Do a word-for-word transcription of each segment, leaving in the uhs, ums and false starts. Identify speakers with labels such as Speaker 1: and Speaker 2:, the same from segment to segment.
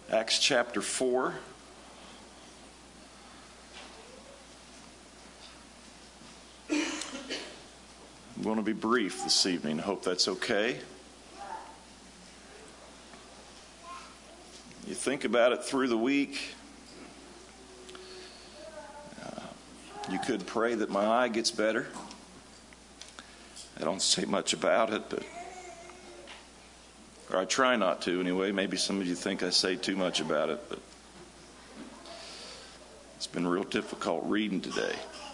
Speaker 1: Acts chapter four. I'm going to be brief this evening. I hope that's okay. You think about it through the week. Uh, you could pray that my eye gets better. I don't say much about it, but or I try not to anyway. Maybe some of you think I say too much about it, but it's been real difficult reading today.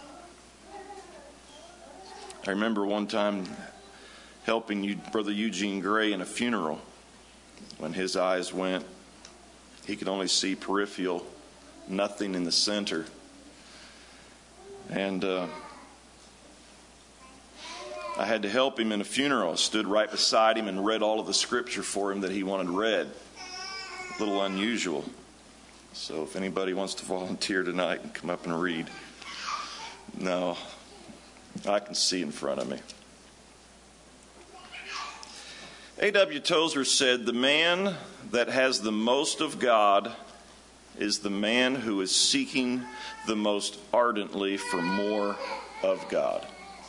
Speaker 1: I remember one time helping you, Brother Eugene Gray in a funeral. When his eyes went, he could only see peripheral, nothing in the center. And uh, I had to help him in a funeral. I stood right beside him and read all of the scripture for him that he wanted read. A little unusual. So if anybody wants to volunteer tonight and come up and read. No, I can see in front of me. A W Tozer said, "The man that has the most of God is the man who is seeking the most ardently for more of God."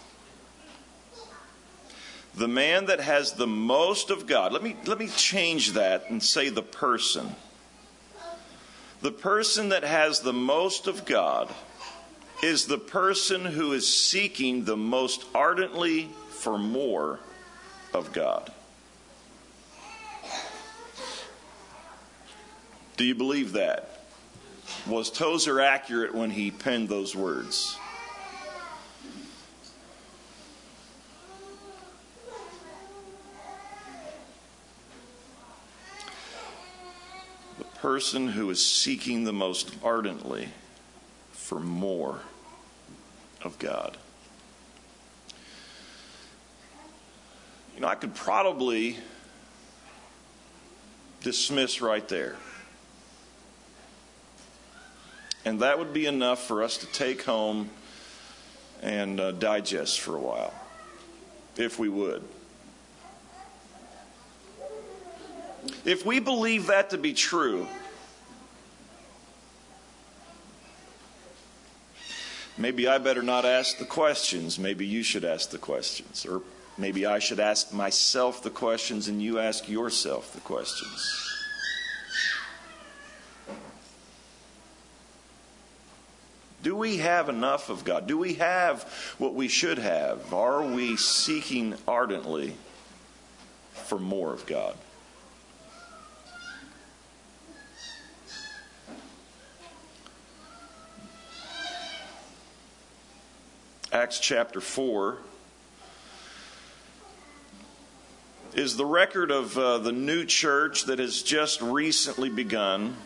Speaker 1: The man that has the most of God. Let me, let me change that and say the person. The person that has the most of God is the person who is seeking the most ardently for more of God. Do you believe that? Was Tozer accurate when he penned those words? The person who is seeking the most ardently for more of God. You know, I could probably dismiss right there. And that would be enough for us to take home and uh, digest for a while, if we would. If we believe that to be true, maybe I better not ask the questions. Maybe you should ask the questions. Or maybe I should ask myself the questions and you ask yourself the questions. Do we have enough of God? Do we have what we should have? Are we seeking ardently for more of God? Acts chapter four is the record of uh, the new church that has just recently begun.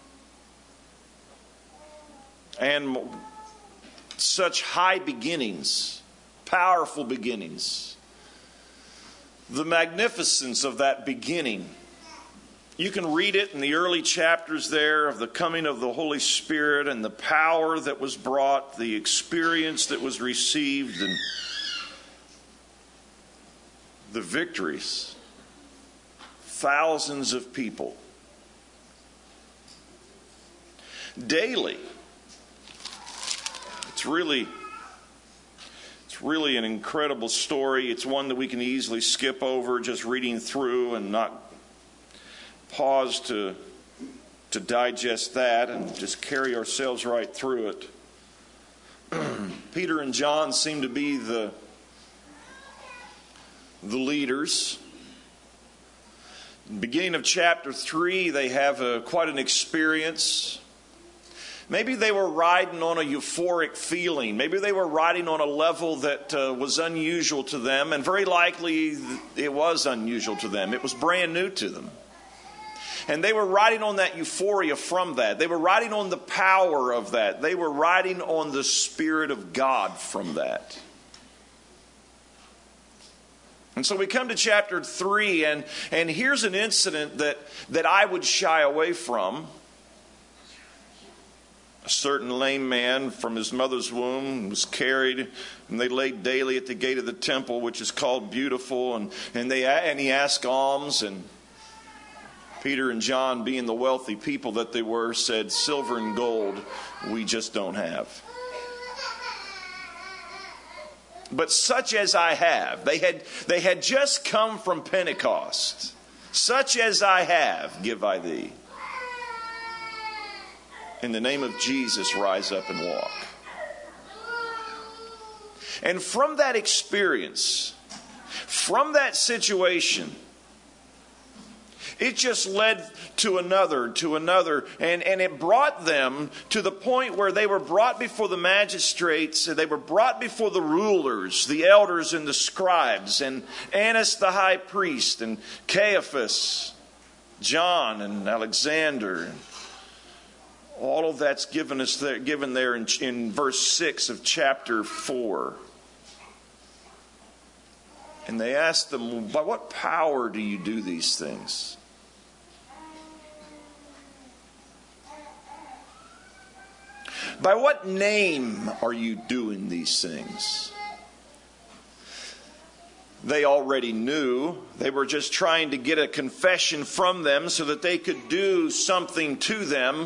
Speaker 1: And such high beginnings, powerful beginnings. The magnificence of that beginning. You can read it in the early chapters there of the coming of the Holy Spirit and the power that was brought, the experience that was received, and the victories. Thousands of people. Daily. It's really, it's really an incredible story. It's one that we can easily skip over just reading through and not pause to, to digest that and just carry ourselves right through it. Peter and John seem to be the, the leaders. Beginning of chapter three, they have a, quite an experience. Maybe they were riding on a euphoric feeling. Maybe they were riding on a level that uh, was unusual to them, and very likely it was unusual to them. It was brand new to them. And they were riding on that euphoria from that. They were riding on the power of that. They were riding on the Spirit of God from that. And so we come to chapter three, and, and here's an incident that, that I would shy away from. A certain lame man from his mother's womb was carried, and they laid daily at the gate of the temple, which is called Beautiful, and, and, they, and he asked alms, and Peter and John, being the wealthy people that they were, said, silver and gold we just don't have. But such as I have. They had, they had just come from Pentecost. Such as I have, give I thee. In the name of Jesus, rise up and walk. And from that experience, from that situation, it just led to another, to another, and, and it brought them to the point where they were brought before the magistrates, and they were brought before the rulers, the elders and the scribes, and Annas the high priest, and Caiaphas, John and Alexander. All of that's given us there, given there in, in verse six of chapter four. And they asked them, by what power do you do these things? By what name are you doing these things? They already knew. They were just trying to get a confession from them so that they could do something to them.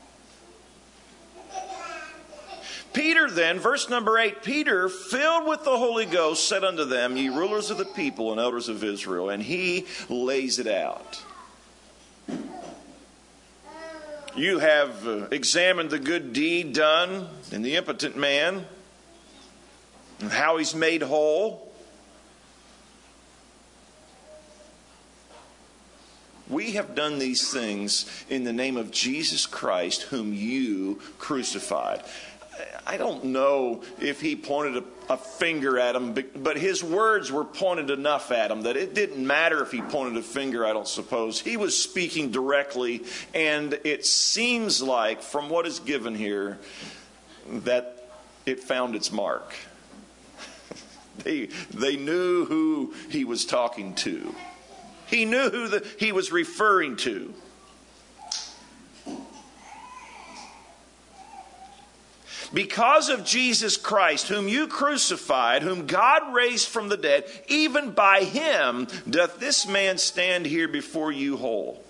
Speaker 1: Peter then, verse number eight, Peter, filled with the Holy Ghost, said unto them, ye rulers of the people and elders of Israel. And he lays it out. You have uh, examined the good deed done in the impotent man, and how he's made whole. We have done these things in the name of Jesus Christ, whom you crucified. I don't know if he pointed a, a finger at him, but his words were pointed enough at him that it didn't matter if he pointed a finger, I don't suppose. He was speaking directly, and it seems like, from what is given here, that it found its mark. They, they knew who he was talking to. He knew who the, he was referring to. Because of Jesus Christ, whom you crucified, whom God raised from the dead, even by him doth this man stand here before you whole.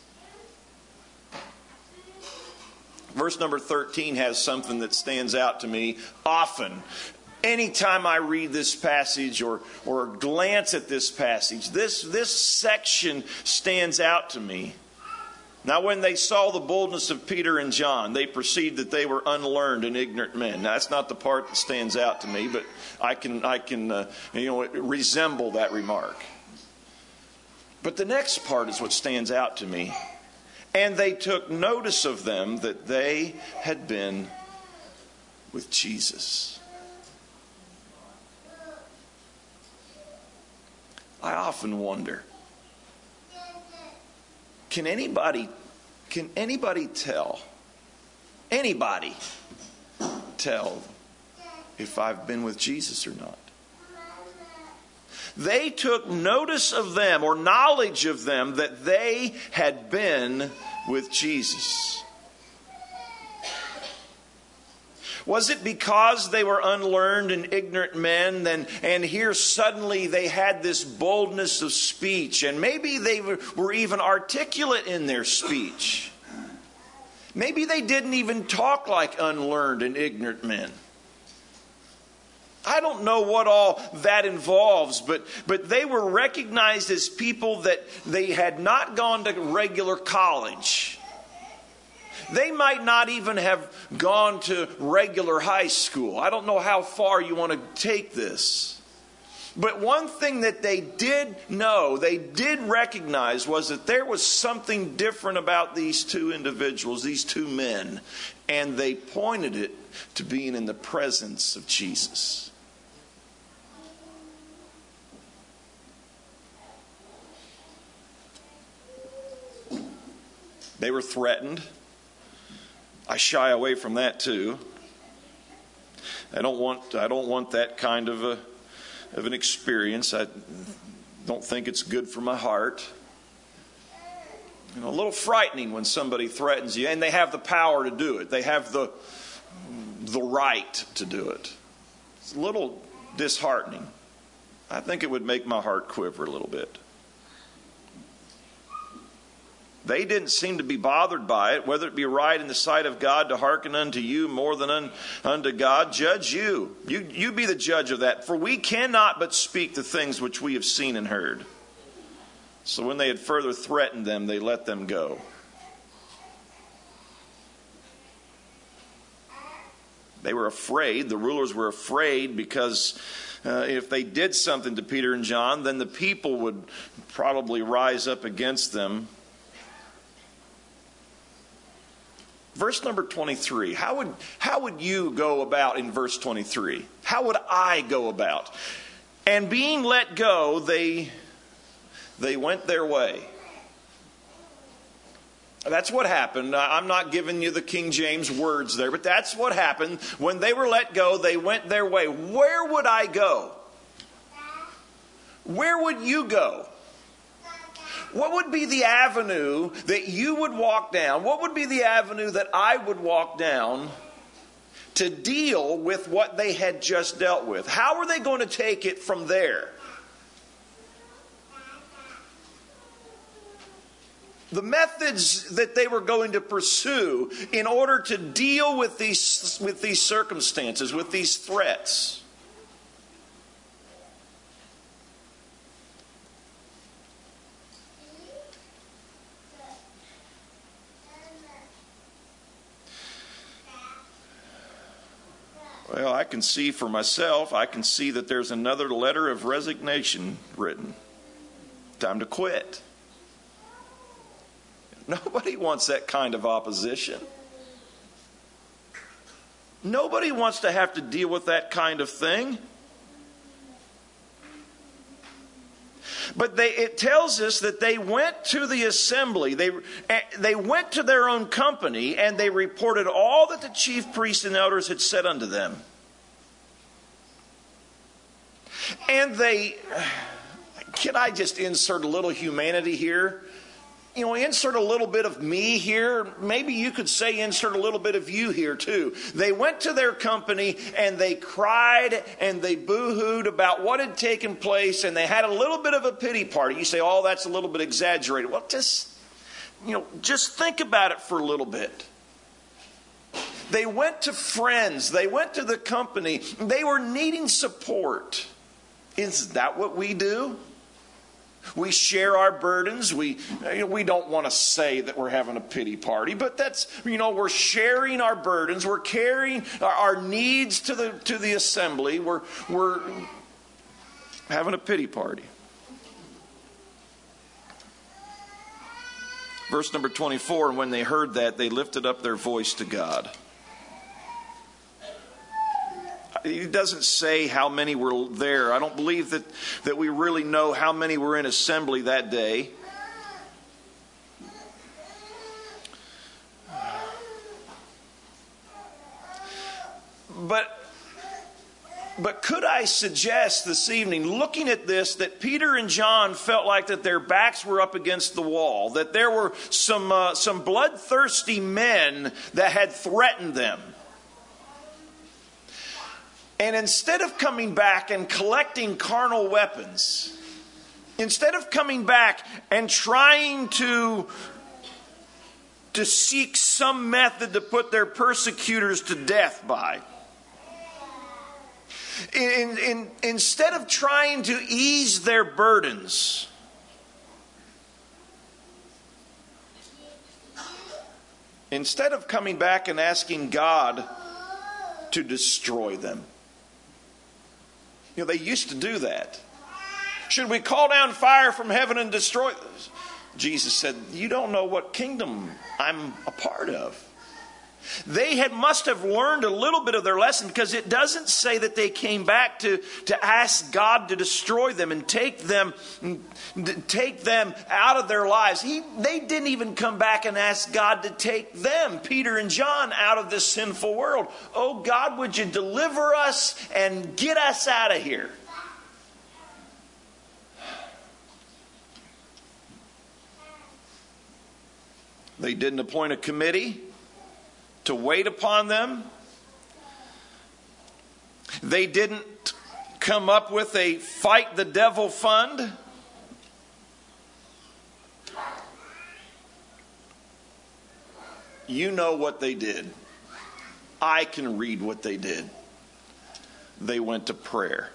Speaker 1: Verse number thirteen has something that stands out to me often. Anytime I read this passage or, or glance at this passage, this, this section stands out to me. Now, when they saw the boldness of Peter and John, they perceived that they were unlearned and ignorant men. Now, that's not the part that stands out to me, but I can, I can, uh, you know, resemble that remark. But the next part is what stands out to me. And they took notice of them that they had been with Jesus. I often wonder, Can anybody, can anybody tell, anybody tell if I've been with Jesus or not? They took notice of them or knowledge of them that they had been with Jesus. Was it because they were unlearned and ignorant men, and, and here suddenly they had this boldness of speech, and maybe they were, were even articulate in their speech. Maybe they didn't even talk like unlearned and ignorant men. I don't know what all that involves, but, but they were recognized as people that they had not gone to regular college. They might not even have gone to regular high school. I don't know how far you want to take this. But one thing that they did know, they did recognize, was that there was something different about these two individuals, these two men. And they pointed it to being in the presence of Jesus. They were threatened. I shy away from that too. I don't want I don't want that kind of a of an experience. I don't think it's good for my heart. You know, a little frightening when somebody threatens you, and they have the power to do it. They have the the right to do it. It's a little disheartening. I think it would make my heart quiver a little bit. They didn't seem to be bothered by it. Whether it be right in the sight of God to hearken unto you more than un, unto God, judge you. you. You be the judge of that. For we cannot but speak the things which we have seen and heard. So when they had further threatened them, they let them go. They were afraid. The rulers were afraid because uh, if they did something to Peter and John, then the people would probably rise up against them. Verse number twenty-three. How would, how would you go about in verse twenty-three? How would I go about? And being let go, they, they went their way. That's what happened. I'm not giving you the King James words there, but that's what happened. When they were let go, they went their way. Where would I go? Where would you go? What would be the avenue that you would walk down? What would be the avenue that I would walk down to deal with what they had just dealt with? How are they going to take it from there? The methods that they were going to pursue in order to deal with these, with these circumstances, with these threats. Well, I can see for myself, I can see that there's another letter of resignation written. Time to quit. Nobody wants that kind of opposition. Nobody wants to have to deal with that kind of thing. But they, it tells us that they went to the assembly. They, they went to their own company and they reported all that the chief priests and elders had said unto them. And they, can I just insert a little humanity here? You know, insert a little bit of me here. Maybe you could say insert a little bit of you here too. They went to their company and they cried and they boo-hooed about what had taken place, and they had a little bit of a pity party. You say, oh, that's a little bit exaggerated. Well, just, you know, just think about it for a little bit. They went to friends. They went to the company. They were needing support. Is that what we do? We share our burdens. We, you know, we don't want to say that we're having a pity party, but that's, you know, we're sharing our burdens. We're carrying our, our needs to the to the assembly. We're we're having a pity party. Verse number twenty-four, and when they heard that, they lifted up their voice to God. It doesn't say how many were there. I don't believe that, that we really know how many were in assembly that day. But, but could I suggest this evening, looking at this, that Peter and John felt like that their backs were up against the wall, that there were some, uh, some bloodthirsty men that had threatened them. And instead of coming back and collecting carnal weapons, instead of coming back and trying to, to seek some method to put their persecutors to death by, in, in, instead of trying to ease their burdens, instead of coming back and asking God to destroy them. You know, they used to do that. Should we call down fire from heaven and destroy this? Jesus said, you don't know what kingdom I'm a part of. They had must have learned a little bit of their lesson, because it doesn't say that they came back to, to ask God to destroy them and take them, take them out of their lives. He, they didn't even come back and ask God to take them, Peter and John, out of this sinful world. Oh God, would you deliver us and get us out of here? They didn't appoint a committee to wait upon them. They didn't come up with a fight the devil fund. You know what they did. I can read what they did. They went to prayer.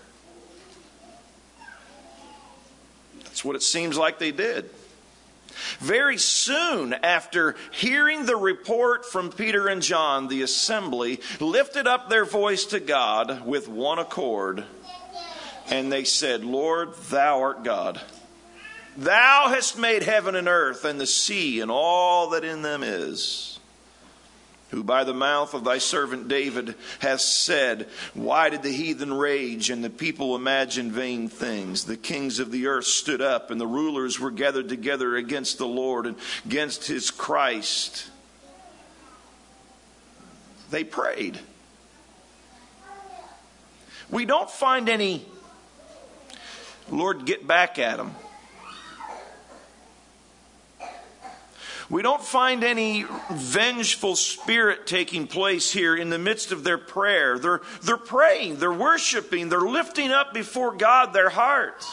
Speaker 1: That's what it seems like they did. Very soon after hearing the report from Peter and John, the assembly lifted up their voice to God with one accord, and they said, Lord, thou art God. Thou hast made heaven and earth and the sea and all that in them is, who by the mouth of thy servant David hast said, why did the heathen rage and the people imagine vain things? The kings of the earth stood up and the rulers were gathered together against the Lord and against his Christ. They prayed. We don't find any, Lord, get back at them. We don't find any vengeful spirit taking place here in the midst of their prayer. They're, they're praying, they're worshiping, they're lifting up before God their hearts.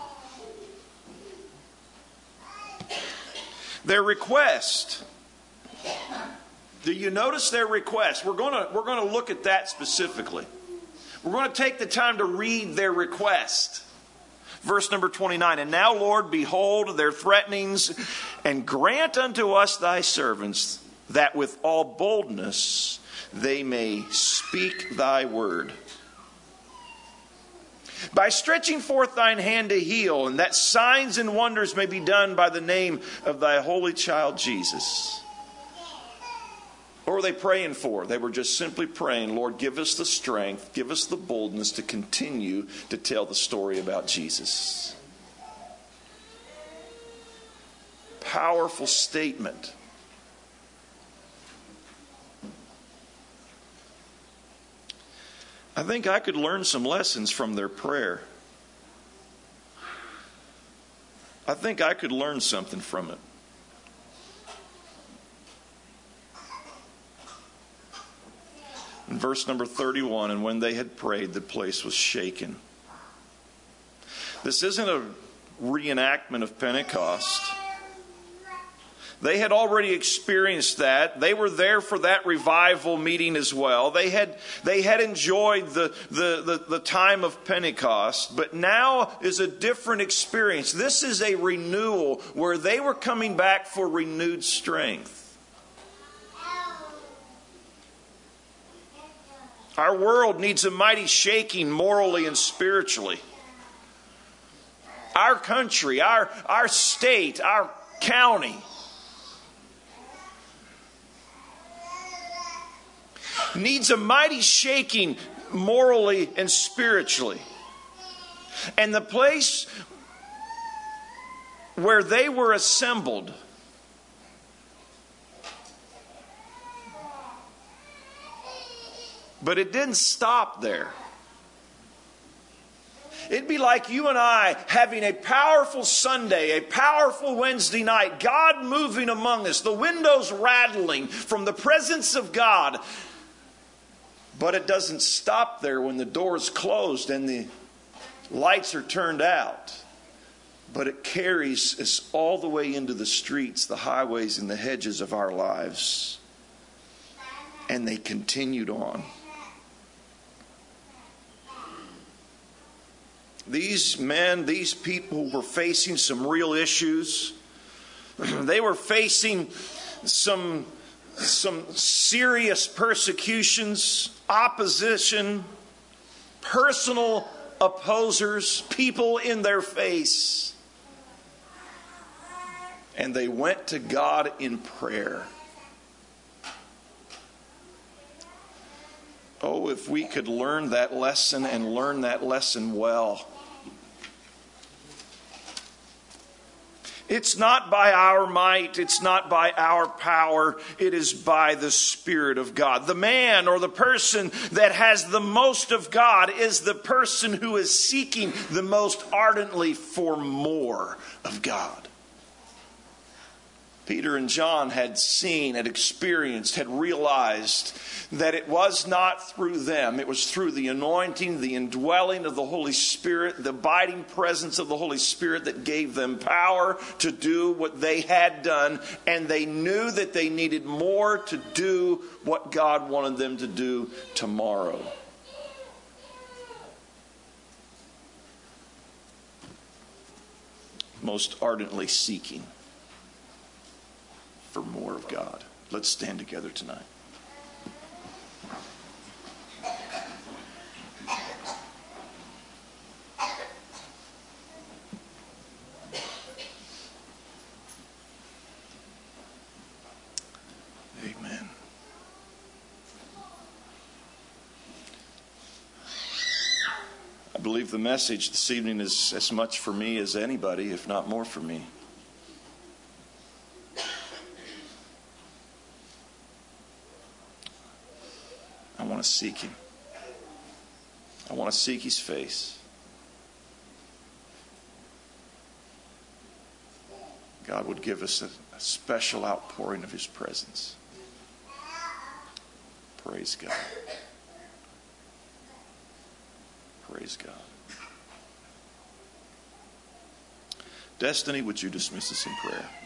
Speaker 1: Their request. Do you notice their request? We're going to, we're going to look at that specifically. We're going to take the time to read their request. Verse number twenty-nine, and now, Lord, behold their threatenings, and grant unto us thy servants, that with all boldness they may speak thy word. By stretching forth thine hand to heal, and that signs and wonders may be done by the name of thy holy child Jesus. What were they praying for? They were just simply praying, Lord, give us the strength, give us the boldness to continue to tell the story about Jesus. Powerful statement. I think I could learn some lessons from their prayer. I think I could learn something from it. In verse number thirty-one, and when they had prayed, the place was shaken. This isn't a reenactment of Pentecost. They had already experienced that. They were there for that revival meeting as well. They had, they had enjoyed the, the, the, the time of Pentecost, but now is a different experience. This is a renewal where they were coming back for renewed strength. Our world needs a mighty shaking morally and spiritually. Our country, our, our state, our county needs a mighty shaking morally and spiritually. And the place where they were assembled But it didn't stop there. It'd be like you and I having a powerful Sunday, a powerful Wednesday night, God moving among us, the windows rattling from the presence of God. But it doesn't stop there when the door's closed and the lights are turned out. But it carries us all the way into the streets, the highways, and the hedges of our lives. And they continued on. These men, these people were facing some real issues. They were facing some, some serious persecutions, opposition, personal opposers, people in their face. And they went to God in prayer. Oh, if we could learn that lesson and learn that lesson well. It's not by our might, it's not by our power, it is by the Spirit of God. The man or the person that has the most of God is the person who is seeking the most ardently for more of God. Peter and John had seen, had experienced, had realized that it was not through them. It was through the anointing, the indwelling of the Holy Spirit, the abiding presence of the Holy Spirit that gave them power to do what they had done. And they knew that they needed more to do what God wanted them to do tomorrow. Most ardently seeking for more of God. Let's stand together tonight. Amen. I believe the message this evening is as much for me as anybody, if not more for me. I want to seek Him. I want to seek His face. God would give us a, a special outpouring of His presence. Praise God. Praise God. Destiny, would you dismiss us in prayer?